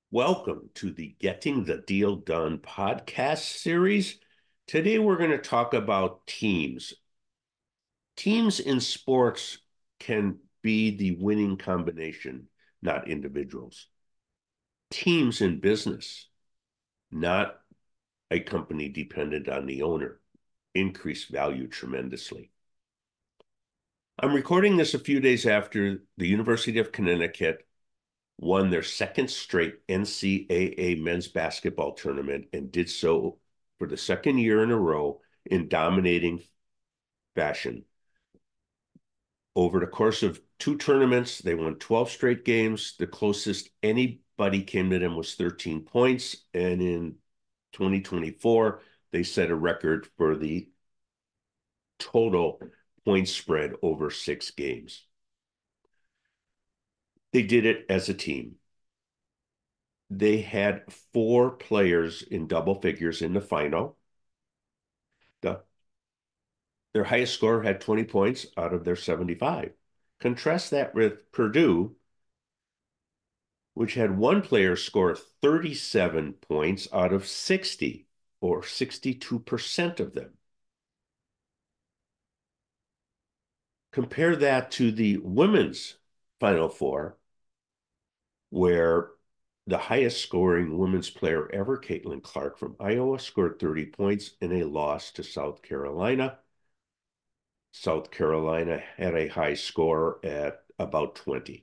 Welcome to the Getting the Deal Done podcast series. Today we're going to talk about teams. Teams in sports can be the winning combination, not individuals. Teams in business, not a company dependent on the owner, increase value tremendously. I'm recording this a few days after the University of Connecticut won their second straight NCAA men's basketball tournament and did so for the second year in a row in dominating fashion. Over the course of two tournaments, they won 12 straight games. The closest anybody came to them was 13 points. And in 2024, they set a record for the total point spread over 6 games. They did it as a team. They had 4 players in double figures in the final. The, their highest score had 20 points out of their 75. Contrast that with Purdue, which had one player score 37 points out of 60, or 62% of them. Compare that to the women's Final Four, where the highest scoring women's player ever, Caitlin Clark from Iowa, scored 30 points in a loss to South Carolina. South Carolina had a high score at about 20.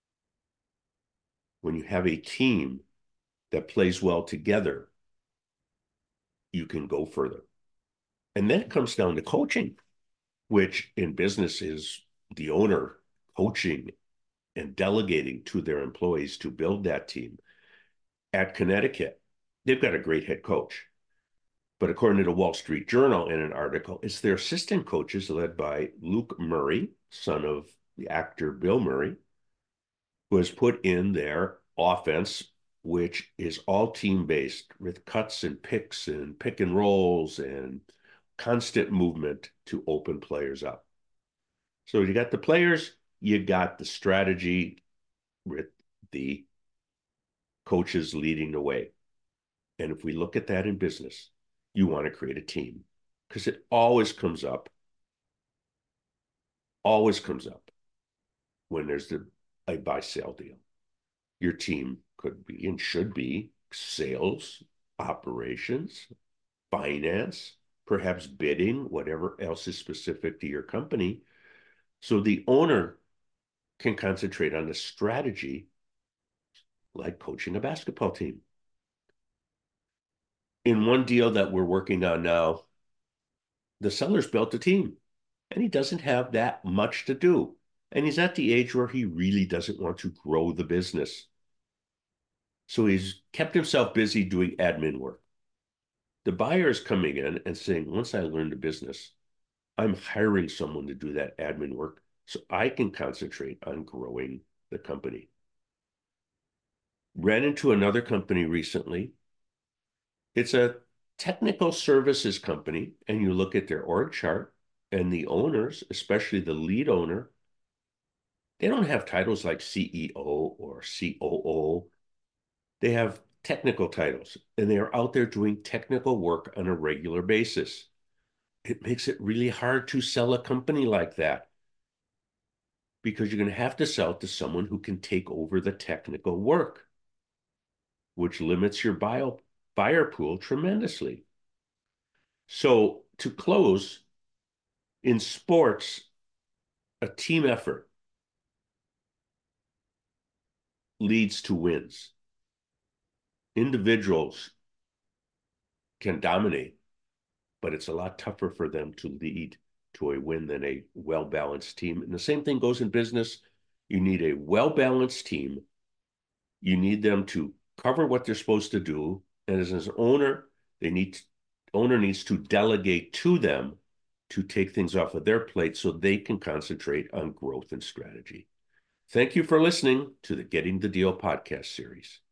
When you have a team that plays well together, you can go further. And then it comes down to coaching, which in business is the owner coaching and delegating to their employees to build that team. At Connecticut, they've got a great head coach. But according to the Wall Street Journal in an article, it's their assistant coaches led by Luke Murray, son of the actor Bill Murray, who has put in their offense, which is all team based with cuts and picks and pick and rolls and constant movement to open players up. So you got the players, you got the strategy with the coaches leading the way. And if we look at that in business, you want to create a team because it always comes up when there's a buy sale deal. Your team could be and should be sales, operations, finance, perhaps bidding, whatever else is specific to your company. So the owner can concentrate on the strategy like coaching a basketball team. In one deal that we're working on now, the seller's built a team and he doesn't have that much to do. And he's at the age where he really doesn't want to grow the business. So he's kept himself busy doing admin work. The buyer is coming in and saying, once I learn the business, I'm hiring someone to do that admin work so I can concentrate on growing the company. Ran into another company recently. It's a technical services company, and you look at their org chart, and the owners, especially the lead owner, they don't have titles like CEO or COO. They have technical titles, and they are out there doing technical work on a regular basis. It makes it really hard to sell a company like that because you're going to have to sell it to someone who can take over the technical work, which limits your buyer pool tremendously. So to close, in sports, a team effort leads to wins. Individuals can dominate, but it's a lot tougher for them to lead to a win than a well-balanced team. And the same thing goes in business. You need a well-balanced team. You need them to cover what they're supposed to do. And as an owner, owner needs to delegate to them to take things off of their plate so they can concentrate on growth and strategy. Thank you for listening to the Getting the Deal podcast series.